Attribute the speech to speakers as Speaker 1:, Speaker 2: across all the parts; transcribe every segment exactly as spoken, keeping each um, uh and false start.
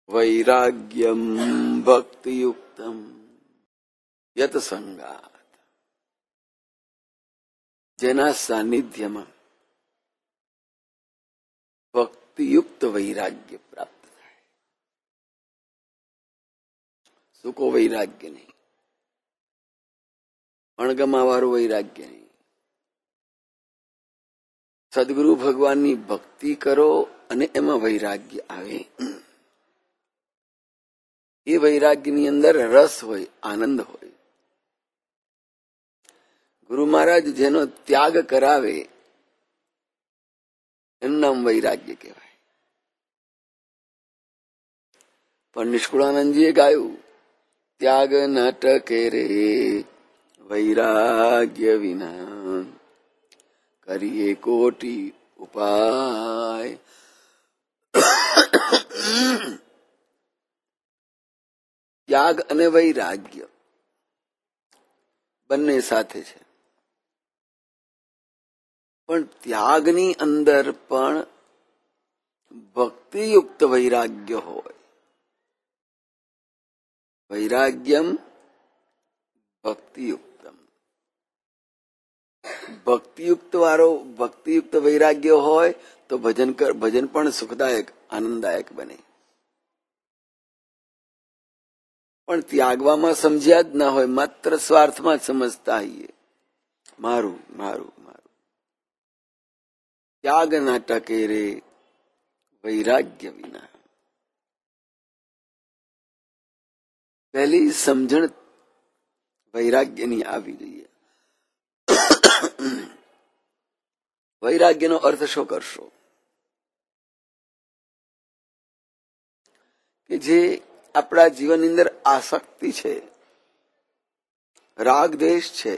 Speaker 1: વૈરાગ્યમ ભક્તિયુક્તમ યત સંગાત, જેના સાનિધ્યમાં ભક્તિયુક્ત વૈરાગ્ય પ્રાપ્ત થાય. સુકો વૈરાગ્ય નહીં, અણગમાવાળું વૈરાગ્ય નહીં. સદગુરુ ભગવાનની ભક્તિ કરો અને એમાં વૈરાગ્ય આવે. એ વૈરાગ્યની અંદર રસ હોય, આનંદ હોય. ગુરુ મહારાજ જેનો ત્યાગ કરાવે એનું નામ વૈરાગ્ય કહેવાય. પણ નિષ્કુળાનંદજીએ ગાયું, ત્યાગ ન ટકે રે વૈરાગ્ય વિના, કરીએ કોટી ઉપાય. ત્યાગ અને વૈરાગ્ય બંને સાથે છે. પણ ત્યાગની અંદર પણ ભક્તિયુક્ત વૈરાગ્ય હોય. વૈરાગ્યમ ભક્તિયુક્તમ. ભક્તિયુક્ત વાળો ભક્તિયુક્ત વૈરાગ્ય હોય તો ભજન કર ભજન પણ સુખદાયક આનંદદાયક બને. પણ ત્યાગવામાં સમજ્યા જ ના હોય, માત્ર સ્વાર્થમાં જ સમજતા હોઈએ, મારું મારું મારું. ત્યાગ ના ટકે રે વૈરાગ્ય વિના. પહેલી સમજણ વૈરાગ્યની આવી જોઈએ. વૈરાગ્યનો અર્થ શું કરશો? કે જે આપણા જીવનની અંદર આસક્તિ છે, રાગ દ્વેષ છે,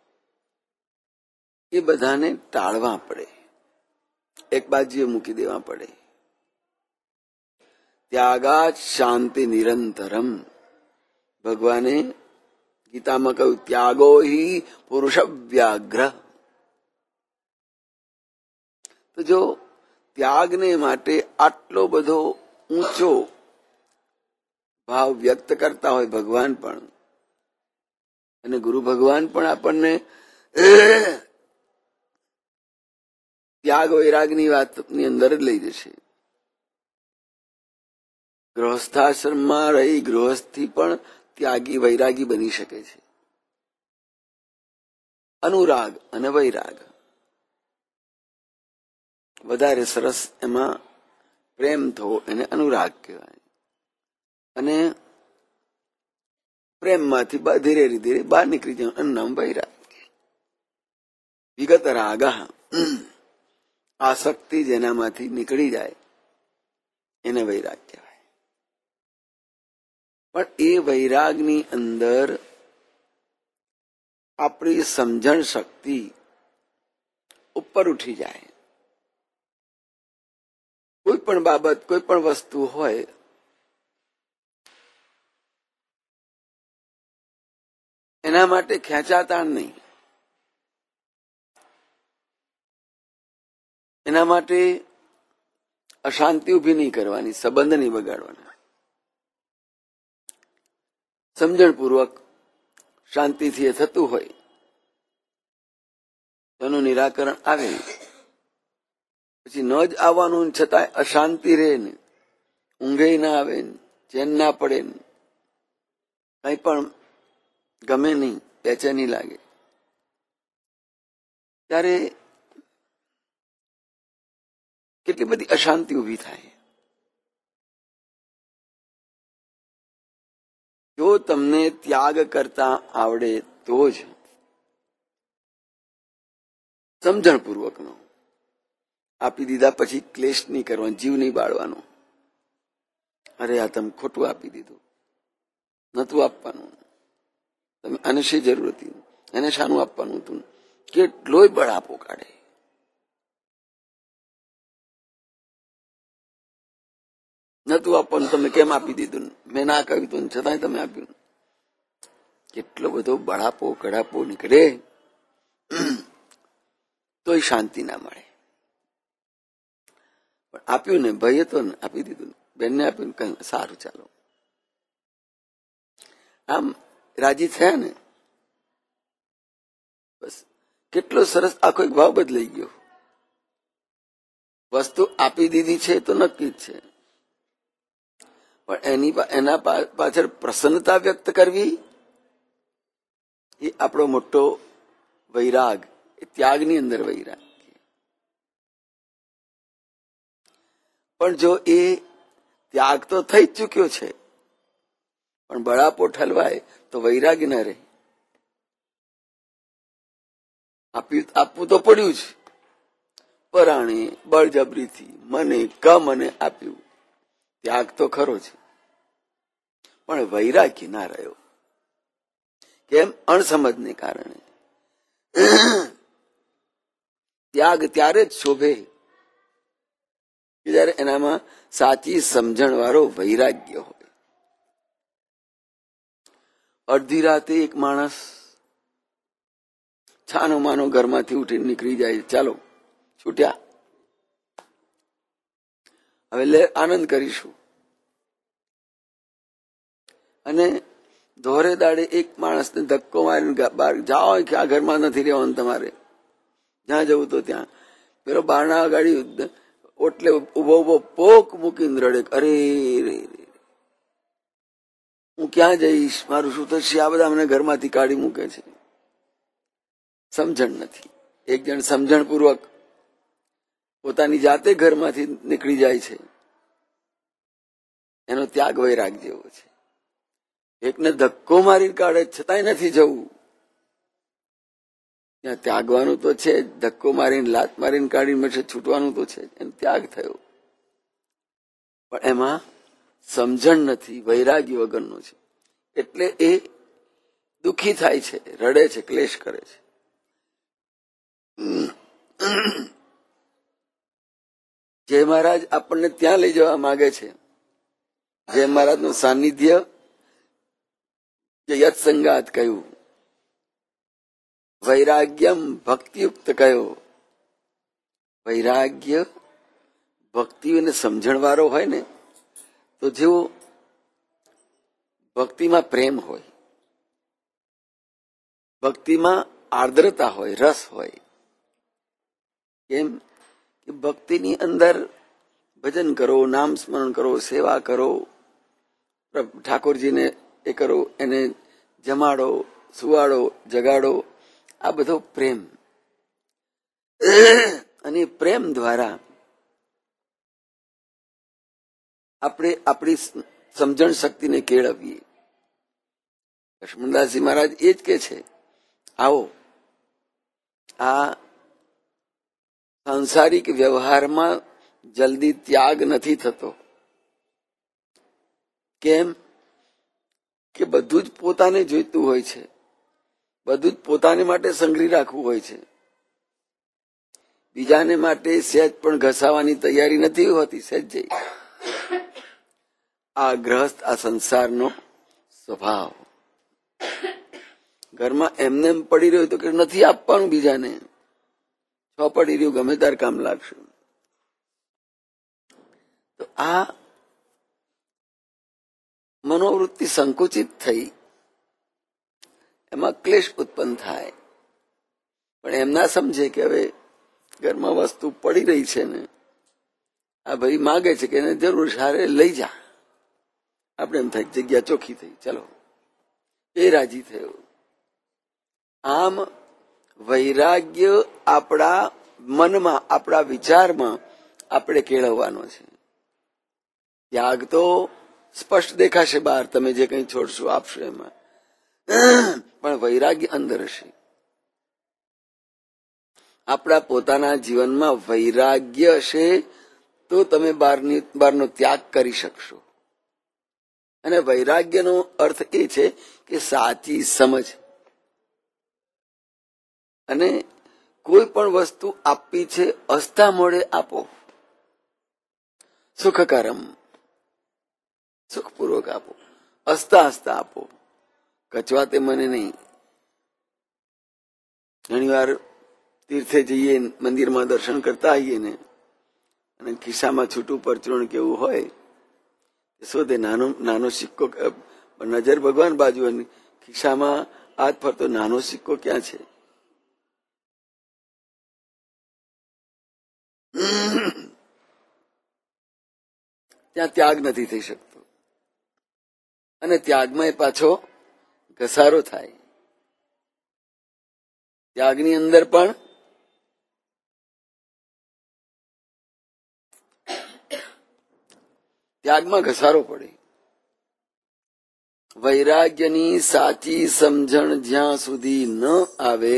Speaker 1: એ બધાને ટાળવા પડે, એક બાજુએ મૂકી દેવા પડે. ત્યાગાત શાંતિ નિરંતરમ. ભગવાને ગીતામાં કહ્યું, ત્યાગો હિ પુરુષ વ્યાઘ્ર. તો જો ત્યાગને માટે આટલો બધો ઊંચો ભાવ વ્યક્ત કરતા હોય ભગવાન પણ, અને ગુરુ ભગવાન પણ આપણને ત્યાગ વૈરાગની વાતની અંદર જ લઈ જશે. ગૃહસ્થાશ્રમમાં રહી ગૃહસ્થી પણ ત્યાગી વૈરાગી બની શકે છે. અનુરાગ અને વૈરાગ વધારે સરસ, એમાં પ્રેમ થવો એને અનુરાગ કહેવાય. અને પ્રેમમાંથી ધીરે ધીરે બહાર નીકળી જાય એનું નામ વૈરાગ. વિગત રાગ, આસક્તિ જેનામાંથી નીકળી જાય એને વૈરાગ કહેવાય. પણ એ વૈરાગની અંદર આપણી સમજણ શક્તિ ઉપર ઉઠી જાય. કોઈ પણ બાબત, કોઈ પણ વસ્તુ હોય, એના માટે ખેંચાતાણ નહીં, એના માટે અશાંતિ ઉભી નહીં કરવાની, સંબંધ નહીં બગાડવાના. સમજણપૂર્વક શાંતિથી એ થતું હોય તેનું નિરાકરણ આવે. પછી ન જ આવવાનું, છતાંય અશાંતિ રહે ને, ઊંઘે ના આવે, ચેન ના પડે, કઈ પણ ગમે નહીં, બેચેની લાગે, ત્યારે કેટલી બધી અશાંતિ ઉભી થાય. જો તમને ત્યાગ કરતા આવડે તો જ, સમજણપૂર્વકનો, આપી દીધા પછી ક્લેશ નહીં કરવાનો, જીવ નહીં બાળવાનો. અરે આ તમે ખોટું આપી દીધું, નતું આપવાનું, તમે આને શી જરૂર હતી, એને શાનું આપવાનું હતું, કેટલોય બળાપો કાઢે. નતું આપવાનું, તમે કેમ આપી દીધું, મેં ના કહ્યું હતું છતાંય તમે આપ્યું. કેટલો બધો બળાપો કડાપો નીકળે, તોય શાંતિ ના મળે. પણ આપ્યું ને, ભય તો આપી દીધું, બેનને આપ્યું, કહ્યું સારું ચાલો. આમ રાજી થયા ને, બસ કેટલો સરસ આખો એક ભાવ બદલાઈ ગયો. વસ્તુ આપી દીધી છે તો નક્કી જ છે, પણ એની એના પાછળ પ્રસન્નતા વ્યક્ત કરવી એ આપણો મોટો વૈરાગ, એ ત્યાગની અંદર વૈરાગ. પણ જો એ ત્યાગ તો થઈ જ ચૂક્યો છે, પણ બળાપો ઠલવાય તો વૈરાગ ન રહે. આપ્યું આપવું તો પડ્યું જ, પરાણે બળજબરીથી મને ક મને આપ્યું. ત્યાગ તો ખરો છે, પણ વૈરાગ્ય ના રહ્યો. કેમ? અણસમજને કારણે. ત્યાગ ત્યારે જ શોભે કે જયારે એનામાં સાચી સમજણ વાળો વૈરાગ્ય હોય. અડધી રાતે એક માણસ છાનો માનો ઘરમાંથી ઉઠીને નીકળી જાય, ચાલો છૂટ્યા, હવે લે આનંદ કરીશું. અને ધોરે દાડે એક માણસને ધક્કો મારીને બહાર જાઓ કે આ ઘરમાં નથી રહેવાનું તમારે, જ્યાં જવું તો ત્યાં. પેલો બારણા ગાડી ઓટલે ઉભો ઉભો પોક મૂકીને રડે, અરે રે હું ક્યાં જઈશ, મારું શું થશે, આ બધા મને ઘરમાંથી કાઢી મૂકે છે. સમજણ નથી. એક જણ સમજણ પૂર્વક પોતાની જાતે ઘરમાંથી નીકળી જાય છે, એનો ત્યાગ વૈરાગ જેવો છે. એકને ધક્કો મારી કાઢે છતાંય નથી જવું, ત્યાં ત્યાગવાનું તો છે, ધક્કો મારીને લાત મારીને કાઢીને મેળે છૂટવાનું તો છે, એનો ત્યાગ થયો. પણ એમાં સમજણ નથી, વૈરાગ્ય વગરનો છે, એટલે એ દુઃખી થાય છે, રડે છે, ક્લેશ કરે છે. જય મહારાજ આપણને ત્યાં લઈ જવા માંગે છે. જય મહારાજ નું સાનિધ્ય, જે યત્સંગાત કહ્યું, વૈરાગ્યમ ભક્તિયુક્ત કયો. વૈરાગ્ય ભક્તિ અને સમજણ વાળો હોય ને, તો જેવો ભક્તિમાં પ્રેમ હોય, ભક્તિમાં આર્દ્રતા હોય, રસ હોય. કેમ કે ભક્તિની અંદર ભજન કરો, નામ સ્મરણ કરો, સેવા કરો, ઠાકોરજીને એ કરો, એને જમાડો, સુવાડો, જગાડો, આ બધો પ્રેમ. અને પ્રેમ દ્વારા આપણે આપણી સમજણ શક્તિને કેળવીએ. લક્ષ્મણદાસજી મહારાજ એ જ કે છે, આવો આ સાંસારિક વ્યવહારમાં જલ્દી ત્યાગ નથી થતો. કેમ કે બધું જ પોતાને જોઈતું હોય છે, બધું જ પોતાને માટે સંગ્રહી રાખવું હોય છે. બીજાને માટે સહેજ પણ ઘસાવાની તૈયારી નથી હોતી, સહેજ જઈ. આ ગ્રહસ્થ, આ સંસારનો સ્વભાવ. ઘરમાં એમને એમ પડી રહ્યું તો કે નથી આપવાનું બીજાને, છ પડી રહ્યું ગમે ત્યારે કામ લાગશે. તો આ મનોવૃત્તિ સંકુચિત થઈ, એમાં ક્લેશ ઉત્પન્ન થાય. પણ એમ ના સમજે કે હવે ઘરમાં વસ્તુ પડી રહી છે ને, આ ભાઈ માગે છે કે એને જરૂર સારે લઈ જા. આપણે એમ થાય જગ્યા ચોખ્ખી થઈ, ચલો, એ રાજી થયો. આમ વૈરાગ્ય આપણા મનમાં, આપણા વિચારમાં આપણે કેળવવાનો છે. ત્યાગ તો સ્પષ્ટ દેખાશે બહાર, તમે જે કંઈ છોડશો આપશો એમાં, પણ વૈરાગ્ય અંદર હશે. આપણા પોતાના જીવનમાં વૈરાગ્ય હશે તો તમે બહારની બહારનો ત્યાગ કરી શકશો. અને વૈરાગ્યનો અર્થ એ છે કે સાચી સમજ. અને કોઈ પણ વસ્તુ આપવી છે, હસતા મોડે આપો, સુખકારમ, સુખપૂર્વક આપો, હસતા હસતા આપો, કચવાતે મને નહીં. ઘણી વાર તીર્થે જઈએ, મંદિરમાં દર્શન કરતા આવીએ ને, અને ખિસ્સામાં છૂટું પરચુરણ કેવું હોય શોધે નાનો નાનો સિક્કો, નજર ભગવાન બાજુ, ખિસ્સામાં હાથ ફરતો નાનો સિક્કો ક્યાં છે? ત્યાં ત્યાગ નથી થઈ શકતો, અને ત્યાગમાં એ પાછો ઘસારો થાય. ત્યાગની અંદર પણ ત્યાગમાં ઘસારો પડે. વૈરાગ્યની સાચી સમજણ જ્યાં સુધી ન આવે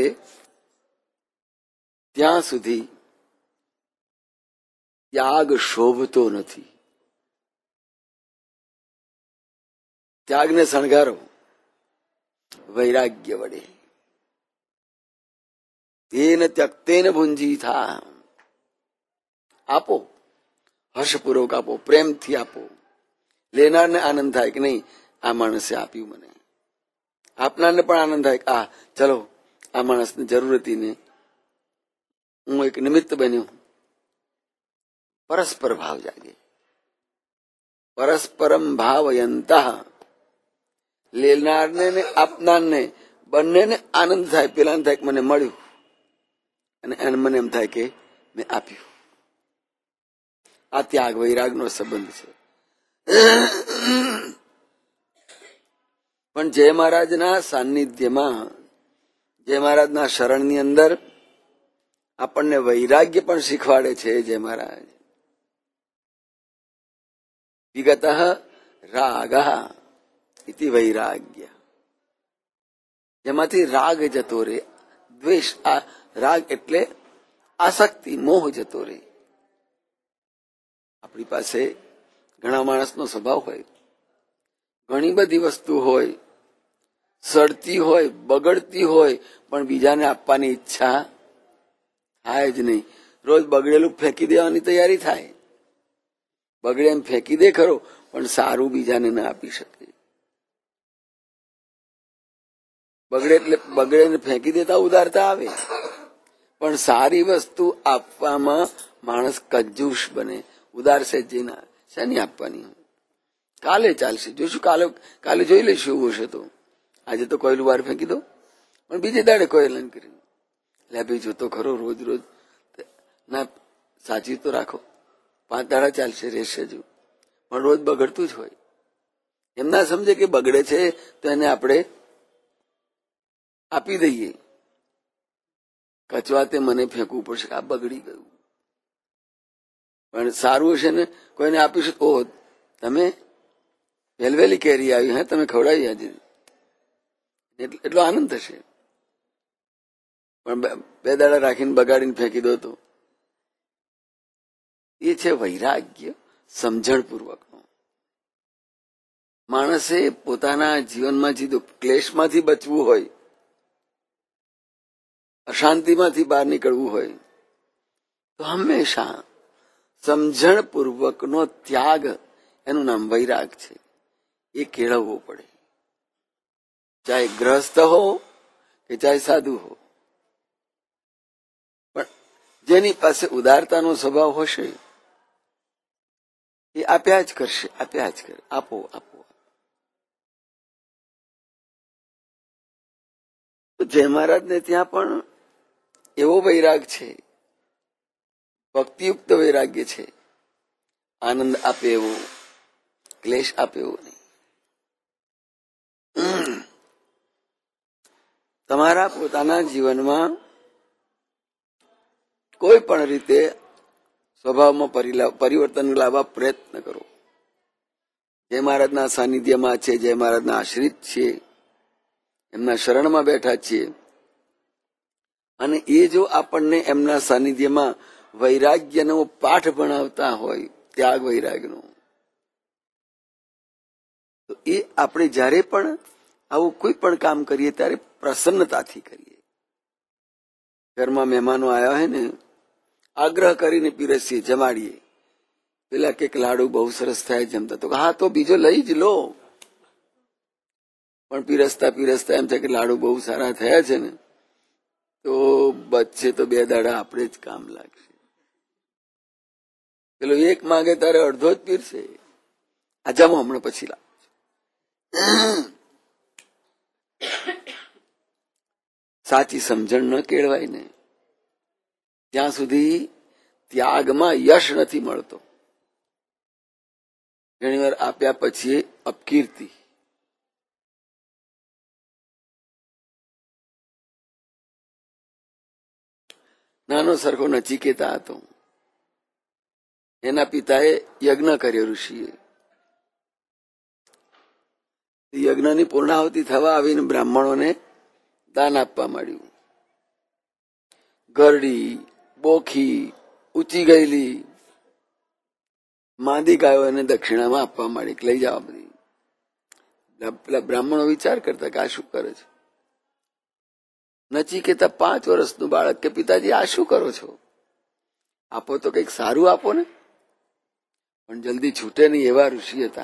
Speaker 1: ત્યાં સુધી ત્યાગ શોભતો નથી. ત્યાગને શણગારો વૈરાગ્ય વડે. તેન ત્યક્તેન ભુંજી થા. આપો, હર્ષપૂર્વક આપો, પ્રેમથી આપો. લેનારને આનંદ થાય કે નહીં, આ માણસે આપ્યું મને. આપનારને પણ આનંદ થાય કે આ ચલો આ માણસને જરૂર હતી ને હું એક નિમિત્ત બન્યો. પરસ્પર ભાવ જાગે. પરસ્પરમ ભાવયંતા. લેનારને ને આપનારને બંનેને આનંદ થાય. પેલાને થાય કે મને મળ્યું, અને મને એમ થાય કે મેં આપ્યું. આ ત્યાગ વૈરાગનો સંબંધ છે. પણ જય મહારાજના સાનિધ્યમાં, જય મહારાજના શરણની અંદર આપણને વૈરાગ્ય પણ શીખવાડે છે. જય મહારાજ વિગત રાગ ઇતિ વૈરાગ્ય. જેમાંથી રાગ જતો રે, દ્વેષ. આ રાગ એટલે આસક્તિ, મોહ જતો રે. આપણી પાસે ઘણા માણસનો સ્વભાવ હોય, ઘણી બધી વસ્તુ હોય, સડતી હોય, બગડતી હોય, પણ બીજાને આપવાની ઈચ્છા થાય જ નહીં. રોજ બગડેલું ફેંકી દેવાની તૈયારી થાય. બગડે એમ ફેંકી દે ખરો, પણ સારું બીજાને ના આપી શકે. બગડે એટલે બગડે ને ફેંકી દેતા ઉદારતા આવે, પણ સારી વસ્તુ આપવામાં માણસ કંજૂસ બને. ઉદાર છે જેના શેની આપવાની? કાલે ચાલશે, જોશું કાલે, કાલે જોઈ લઈશું એવું હશે તો. આજે તો કોયલું બહાર ફેંકી દો, પણ બીજે દાડે કોયલન કરી લે ભાઈ જોતો ખરો. રોજ રોજ ના સાચી તો રાખો, પાંચ દાડા ચાલશે, રહેશે જ, પણ રોજ બગડતું જ હોય. એમ ના સમજે કે બગડે છે તો એને આપણે આપી દઈએ. કચવાતે મને ફેંકવું પડશે, આ બગડી ગયું. પણ સારું હશે ને કોઈને આપીશું, ઓહ તમે વેલવેલી કેરી આવી, હે તમે ખવડાવી આજે, એટલો આનંદ થશે. પણ બે દાડા રાખીને બગાડીને ફેંકી દો તો એ છે વૈરાગ્ય સમજણપૂર્વકનો. માણસે પોતાના જીવનમાંથી ક્લેશમાંથી બચવું હોય, અશાંતિમાંથી બહાર નીકળવું હોય, તો હંમેશા સમજણપૂર્વકનો ત્યાગ, એનું નામ વૈરાગ છે, એ કેળવવો પડે. ચાહે ગ્રસ્ત હો કે ચાહે સાધુ હો. પણ જેની પાસે ઉદારતાનો સ્વભાવ હશે એ આપ્યા જ કરશે, આપ્યા જ કરે. આપો આપો. જય મહારાજને ત્યાં પણ એવો વૈરાગ છે, ભક્તિયુક્ત વૈરાગ્ય છે. આનંદ આપે એવો, ક્લેશ આપે એવો નહીં. તમારા પોતાના જીવનમાં કોઈ પણ રીતે સ્વભાવમાં પરિવર્તન લાવવા પ્રયત્ન કરો. જય મહારાજના સાનિધ્યમાં છે, જય મહારાજના આશ્રિત છીએ, એમના શરણમાં બેઠા છીએ, અને એ જો આપણને એમના સાનિધ્યમાં વૈરાગ્યનો પાઠ ભણાવતા હોય, ત્યાગ વૈરાગ્યનો, તો એ આપણે જ્યારે પણ આવું કોઈ પણ કામ કરીએ ત્યારે પ્રસન્નતાથી કરીએ. ઘરમાં મહેમાનો આવ્યા હોય ને, આગ્રહ કરીને પીરસીએ, જમાડીએ. પેલા કે લાડુ બહુ સરસ થાય જમતા, તો હા તો બીજો લઈ જ લો. પણ પીરસતા પીરસતા એમ થાય કે લાડુ બહુ સારા થયા છે ને, તો બચશે તો બે દાડા આપણે જ કામ લાગશે. પેલો એક માંગે તારે અડધો જ પીરશે, આ જમો હમણાં પછી લાવ. સાચી સમજણ ન કેળવાય ને ત્યાં સુધી ત્યાગમાં યશ નથી મળતો. ઘણી વાર આપ્યા પછી અપકીર્તિ. નાનો સરખો નચિકેતા હતો. એના પિતાએ યજ્ઞ કર્યો ઋષિએ. યજ્ઞની પૂર્ણાહુતિ થવા આવીને બ્રાહ્મણોને દાન આપવા માંડ્યું. ગરડી, બોખી, ઊંચી ગયેલી માંદી ગાયો એને દક્ષિણામાં આપવા માંડી. લઈ જવા બધી. પેલા બ્રાહ્મણો વિચાર કરતા કે આ શું કરે છે. નચિકેતા પાંચ વર્ષનું બાળક કે પિતાજી આ શું કરો છો? આપો તો કઈક સારું આપો ને. પણ જલ્દી છૂટે નહીં એવા ઋષિ હતા.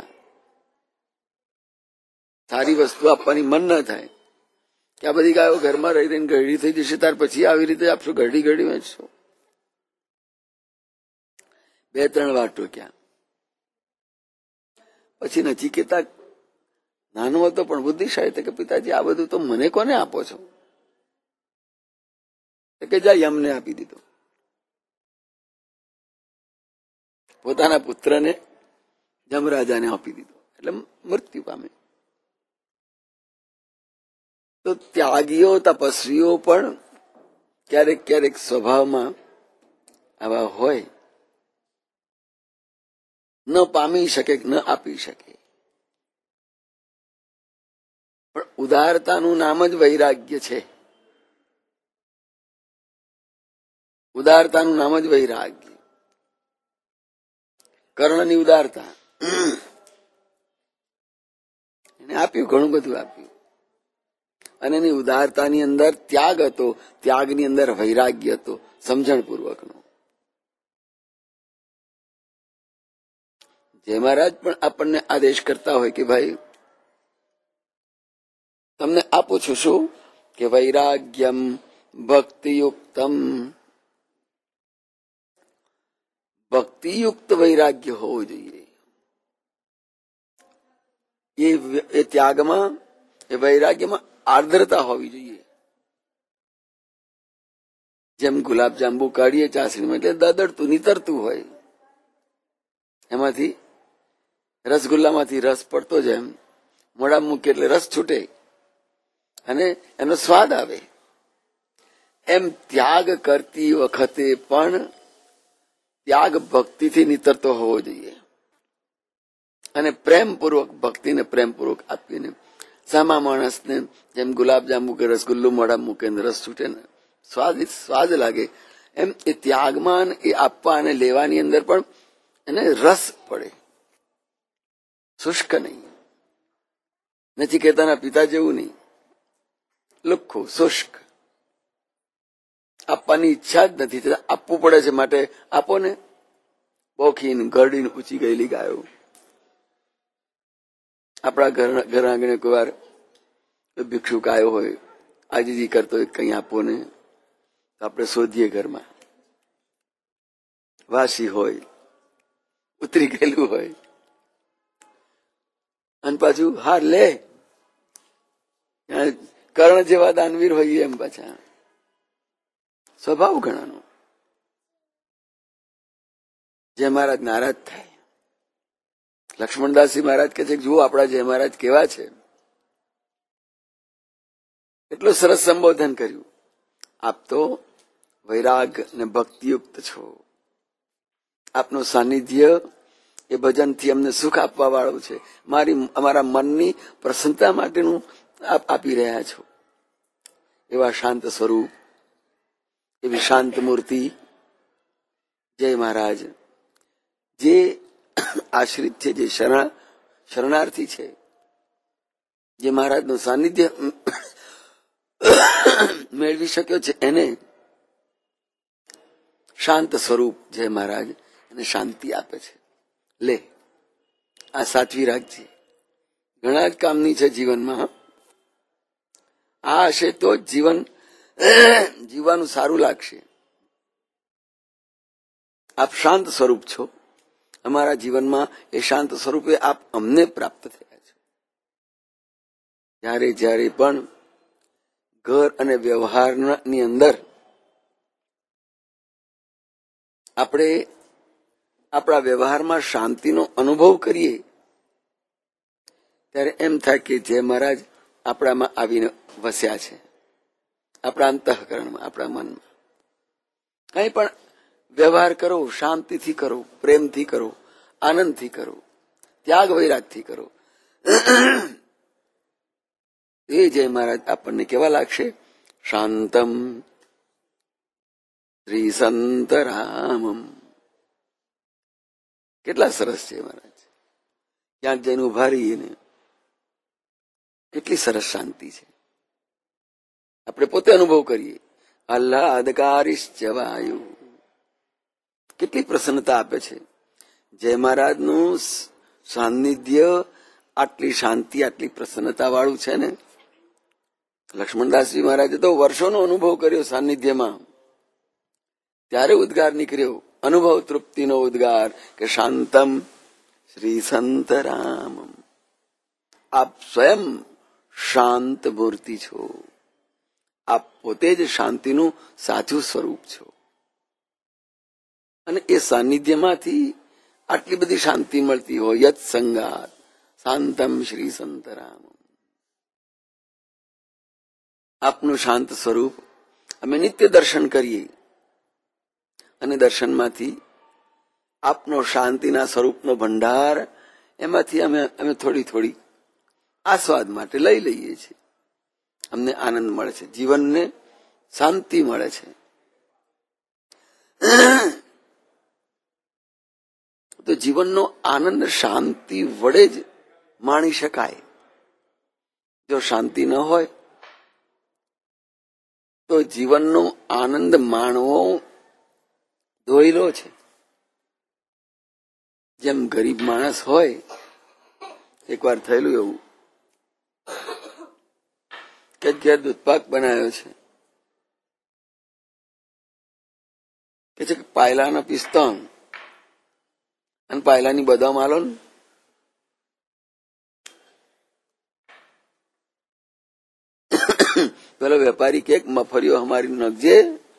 Speaker 1: સારી વસ્તુ આપવાની મન ન થાય કે આ બધી ગાયો ઘરમાં રહી રહીને ગરડી થઈ જશે, ત્યાર પછી આવી રીતે આપશો, ગરડી ગરડી વેચશો. બે ત્રણ વાર ટોક્યા. પછી નચિકેતા નાનો હતો પણ બુદ્ધિશાળી હતો કે પિતાજી આ બધું તો મને કોને આપો છો? કે જા યમને આપી દીધો. પોતાના પુત્રને જમરાજાને આપી દીધો એટલે મૃત્યુ પામે. તો ત્યાગીઓ તપસ્વીઓ પણ ક્યારેક ક્યારેક સ્વભાવમાં આવા હોય, ન પામી શકે, ન આપી શકે. પણ ઉદારતાનું નામ જ વૈરાગ્ય છે. ઉદારતાનું નામ જ વૈરાગ્ય. કર્ણની ઉદારતા એને આપ્યું, ઘણું બધું આપ્યું. અને એની ઉદારતાની અંદર ત્યાગ હતો, ત્યાગની અંદર વૈરાગ્ય હતો, સમજણપૂર્વકનો. જય મહારાજ પણ આપણને આદેશ કરતા હોય કે ભાઈ તમને આપું છું શું કે વૈરાગ્યમ ભક્તિયુક્તમ. ભક્તિયુક્ત વૈરાગ્ય હોવું જોઈએ. એ ત્યાગમાં, એ વૈરાગ્યમાં આર્દ્રતા હોવી જોઈએ. જેમ ગુલાબ જાંબુ કાઢીએ ચાસણીમાં એટલે દદડતું નીતરતું હોય, એમાંથી રસગુલ્લામાંથી રસ પડતો જેમ મોડા મૂકે એટલે રસ છૂટે અને એનો સ્વાદ આવે, એમ ત્યાગ કરતી વખતે પણ ત્યાગ ભક્તિથી નીતરતો હોવો જોઈએ. અને પ્રેમપૂર્વક, ભક્તિને પ્રેમપૂર્વક આપીને સામા માણસને જેમ ગુલાબ જાંબુ કે રસગુલ્લું મોડા મૂકે રસ છૂટે ને સ્વાદિષ્ટ સ્વાદ લાગે, એમ એ ત્યાગમાં એ આપવા અને લેવાની અંદર પણ એને રસ પડે, શુષ્ક નહીં. નચિકેતાના પિતા જેવું નહીં, લુખ્ખું શુષ્ક. આપવાની ઈચ્છા જ નથી, આપવું પડે છે માટે આપો ને. બોખીને ગરડીને ઊંચી ગયેલી ગાયો. આપણા ઘર ઘર આંગણે કોઈ વાર ભિક્ષુક આવ્યો હોય, આજીજી કરતો હોય, કઈ આપો ને, તો આપણે શોધીએ ઘરમાં. વાસી હોય, ઉતરી ગયેલું હોય, અને પાછું હાર લે. કર્ણ જેવા દાનવીર હોઈએ એમ પાછા. સ્વભાવ ઘણાનો. જય મહારાજ નારાજ થાય. લક્ષ્મણદાસજી મહારાજ કહે છે જુઓ આપણા જય મહારાજ કેવા છે. એટલું સરસ સંબોધન કર્યું. આપ તો વૈરાગ ને ભક્તિયુક્ત છો. આપનું સાનિધ્ય એ ભજનથી અમને સુખ આપવા વાળું છે. મારી અમારા મનની પ્રસન્નતા માટેનું આપ આપી રહ્યા છો. એવા શાંત સ્વરૂપ, એવી શાંત મૂર્તિ જય મહારાજ. જે આશ્રિત છે, જે શરણ શરણાર્થી છે, જે મહારાજનું સાનિધ્ય મેળવી શક્યો છે, એને શાંત સ્વરૂપ જય મહારાજ એને શાંતિ આપે છે. લે આ સાચવી રાખજે, ઘણા જ કામની છે જીવનમાં. આ હશે તો જ જીવન જીવવાનું સારું લાગશે. આપ શાંત સ્વરૂપ છો, અમારા જીવનમાં એ શાંત સ્વરૂપે આપ અમને પ્રાપ્ત થયા છો. જ્યારે જ્યારે પણ ઘર અને વ્યવહારની અંદર આપણે આપણા વ્યવહારમાં શાંતિનો અનુભવ કરીએ ત્યારે એમ થાય કે જે મહારાજ આપણામાં આવીને વસ્યા છે, આપણા અંતઃકરણમાં, આપણા મનમાં. કંઈ પણ વ્યવહાર કરો, શાંતિથી કરો, પ્રેમથી કરો, આનંદથી કરો, ત્યાગ વૈરાગથી કરો. એ જય મહારાજ આપણને કેવા લાગશે? શાંતમ શ્રી સંતરામમ. કેટલા સરસ છે મહારાજ. ક્યાંક જઈને ઉભા રહીએ ને કેટલી સરસ શાંતિ છે, આપણે પોતે અનુભવ કરીએ. આહ્લાદકારીશ્ચ વાયુ, કેટલી પ્રસન્નતા આપે છે. જય મહારાજનું સાનિધ્ય આટલી શાંતિ, આટલી પ્રસન્નતા વાળું છે ને. લક્ષ્મણદાસજી મહારાજે તો વર્ષોનો અનુભવ કર્યો સાનિધ્યમાં. ત્યારે ઉદ્ગાર નીકળ્યો, અનુભવ તૃપ્તિનો ઉદ્ગાર કે શાંતમ શ્રી સંતરામમ. આપ સ્વયં શાંત મૂર્તિ છો, આપ પોતે જ શાંતિનું સાચું સ્વરૂપ છો. અને એ સાનિધ્યમાંથી આટલી બધી શાંતિ મળતી હોય. યત સંગાત શાંતમ શ્રી સંતરામમ. આપનું શાંત સ્વરૂપ અમે નિત્ય દર્શન કરીએ અને દર્શનમાંથી આપનો શાંતિના સ્વરૂપનો ભંડાર એમાંથી અમે અમે થોડી થોડી આસ્વાદ માટે લઈ લઈએ છીએ. અમને આનંદ મળે છે, જીવનને શાંતિ મળે છે. તો જીવનનો આનંદ શાંતિ વડે જ માણી શકાય. જો શાંતિ ન હોય તો જીવનનો આનંદ માણવો ધોઈલો છે. જેમ ગરીબ માણસ હોય, એકવાર થયેલું એવું કે ઘેર દૂધપાક બનાવ્યો છે, કે છે પાયલાના પિસ્તા અને પાયલાની બદામ આલો ને. પેલો વેપારી કે મફરીઓ અમારી નખજે,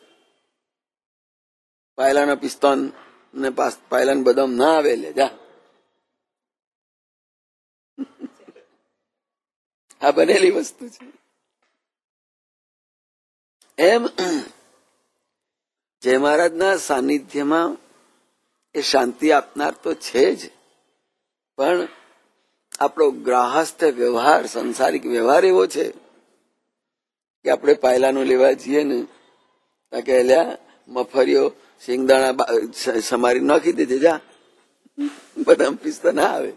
Speaker 1: પાયલાના પિસ્તા ને પાયલાના બદામ ના આવે લે જા. આ બનેલી વસ્તુ છે. એમ જય મહારાજના સાનિધ્યમાં એ શાંતિ આપનાર તો છે જ, પણ આપણો ગ્રાહસ્થ વ્યવહાર, સંસારિક વ્યવહાર એવો છે કે આપણે પાયલાનું લેવા જઈએ ને કે એલ્યા મફરીઓ શિંગદાણા સમારી નાખી દેજે જા, બદામ પિસ્તા ના આવે.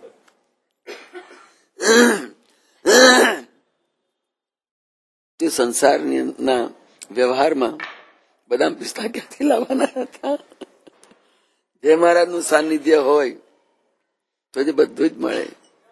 Speaker 1: તે સંસારની ના વ્યવહારમાં બદામ પિસ્તા ક્યાંથી લાવવાના હતા? જય મહારાજનું સાનિધ્ય હોય તો જ બધું જ મળે.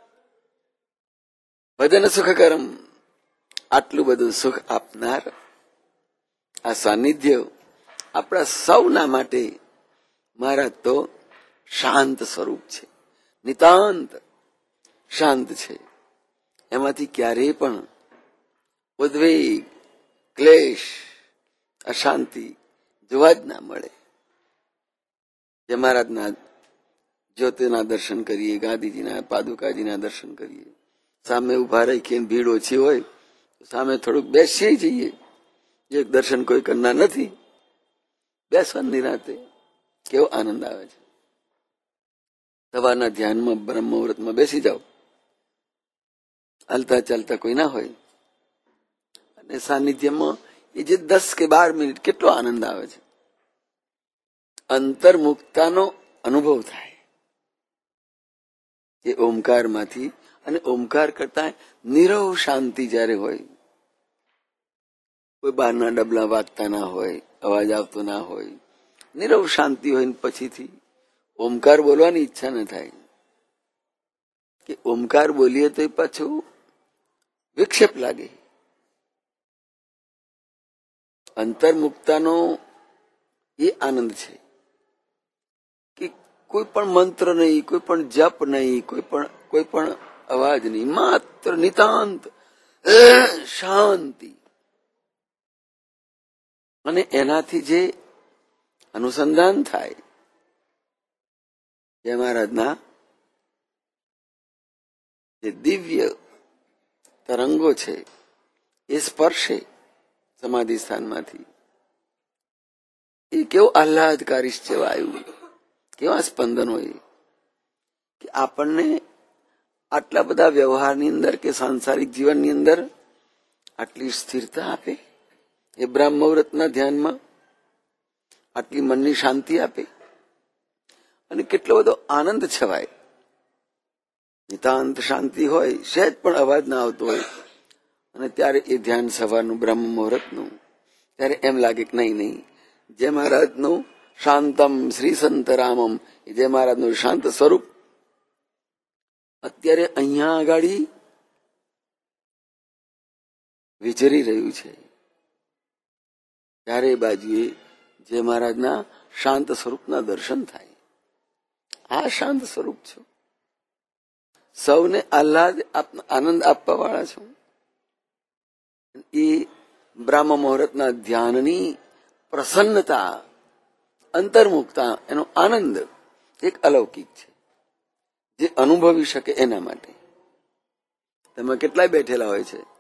Speaker 1: ભજન સુખકરમ, આટલું બધું સુખ આપનાર આ સાનિધ્ય આપણા સૌના માટે મહારાજ તો શાંત સ્વરૂપ છે, નિતાંત શાંત છે. એમાંથી ક્યારેય પણ ઉદ્વેગ, ક્લેશ, અશાંતિ જોવા જ ના મળે. જે મહારાજના જ્યોતિના દર્શન કરીએ, ગાંધીજીના, પાદુકાજીના દર્શન કરીએ, સામે ઉભા રાખીએ, ભીડ ઓછી હોય તો સામે થોડુંક બેસી જઈએ. એક દર્શન કોઈ કરનાર નથી, બેસવાની રાતે કેવો આનંદ આવે છે. સવારના ધ્યાનમાં બ્રહ્મ મુહૂર્તમાં બેસી જાઓ, હાલતા ચાલતા કોઈ ના હોય અને સાનિધ્યમાં એ જે દસ કે બાર મિનિટ કેટલો આનંદ આવે છે. અંતર્મુક્તાનો અનુભવ થાય એ ઓમકારમાંથી. અને ઓમકાર કરતા નીરવ શાંતિ જયારે હોય, કોઈ બહારના ડબલા વાગતા ના હોય, અવાજ આવતો ના હોય, નીરવ શાંતિ હોય, પછીથી ઓમકાર બોલવાની ઈચ્છા ન થાય કે ઓમકાર બોલીએ તો એ પાછું વિક્ષેપ લાગે. અંતર્મુક્તાનો એ આનંદ છે કે કોઈ પણ મંત્ર નહીં, કોઈ પણ જપ નહીં, કોઈ પણ કોઈ પણ અવાજ નહીં, માત્ર નિતાંત શાંતિ. અને એનાથી જે અનુસંધાન થાય, જય મહારાજના જે દિવ્ય તરંગો છે એ સ્પર્શે સમાધિ સ્થાનમાંથી, એ કેવો આહ્લાદકારી છે વાયુ, કેવા સ્પંદનો એ કે આપણને આટલા બધા વ્યવહારની અંદર કે સાંસારિક જીવનની અંદર આટલી સ્થિરતા આપે, એ બ્રહ્મ મુહૂર્તના ધ્યાનમાં આટલી મનની શાંતિ આપે, અને કેટલો બધો આનંદ છવાય. નિતાંત શાંતિ હોય, સહેજ પણ અવાજ ના આવતો હોય, અને ત્યારે એ ધ્યાન સવારનું બ્રહ્મ મુહૂર્તનું, ત્યારે એમ લાગે કે નહીં નહીં જય મહારાજનું શાંતમ શ્રી સંતરામમ, એ જય મહારાજનું શાંત સ્વરૂપ અત્યારે અહીંયા આગાડી વિચરી રહ્યું છે. ચારે બાજુએ જય મહારાજના શાંત સ્વરૂપના દર્શન થાય. આ શાંત સ્વરૂપ છો, સૌને આહ્લાદ આનંદ આપવા વાળા છો. એ બ્રહ્મ મુહૂર્તના ધ્યાનની પ્રસન્નતા, અંતર્મુખતા, એનો આનંદ એક અલૌકિક છે, જે અનુભવી શકે એના માટે. તમે કેટલાય બેઠેલા હોય છે,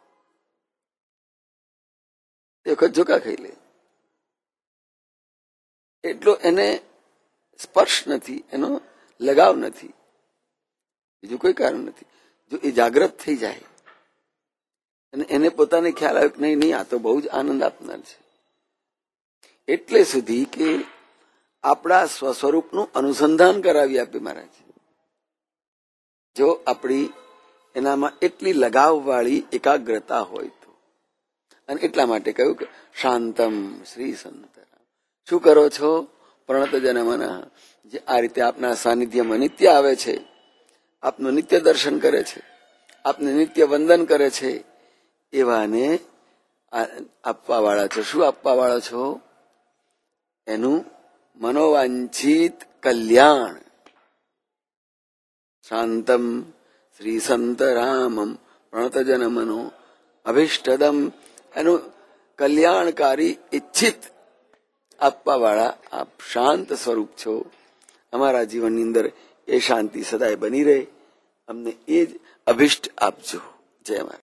Speaker 1: એ વખત ઝોકા ખાઈ લે, એટલો એને સ્પર્શ નથી, એનો લગાવ નથી, બીજું કોઈ કારણ નથી. જો એ જાગ્રત થઈ જાય અને એને પોતાને ખ્યાલ આવ્યો કે નહીં નહીં આ તો બહુ જ આનંદ આપનાર છે, એટલે સુધી કે આપણા સ્વસ્વરૂપનું અનુસંધાન કરાવી આપે મહારાજ. જો આપણી એનામાં એટલી લગાવવાળી એકાગ્રતા હોય તો. અને એટલા માટે કહ્યું કે શાંતમ શ્રી સંતરામ. શું કરો છો? પ્રણત જનમના, જે આ રીતે આપના સાનિધ્યમાં નિત્ય આવે છે, આપનું નિત્ય દર્શન કરે છે, આપને નિત્ય વંદન કરે છે, એવાને આપવા વાળા છો. શું આપવા વાળા છો? એનું મનોવાંછિત કલ્યાણ. શાંતમ શ્રી સંતરામમ પ્રણતજન મનો અભિષ્ટદમ, એનું કલ્યાણકારી ઈચ્છિત આપવા વાળા આપ શાંત સ્વરૂપ છો. અમારા જીવનની અંદર એ શાંતિ સદાય બની રહે, અમને એ જ અભિષ્ટ આપજો. જય મહારાજ.